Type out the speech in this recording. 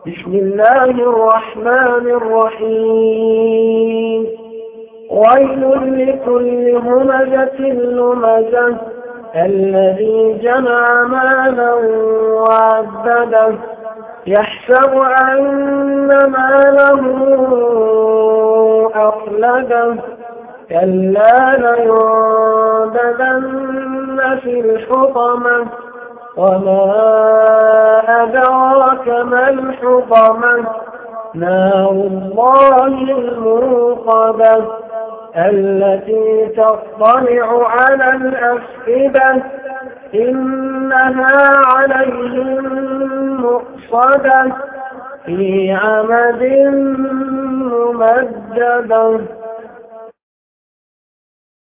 بسم الله الرحمن الرحيم ويل لكل همزة لمزة الذي جمع مالا وعدده يحسب أن ماله أخلده كلا لينبذن في الحطمة وما أدراك ما الحطمة نار الله الموقدة التي تطلع على الأفئدة إنها عليهم مؤصدة في عمد ممددة.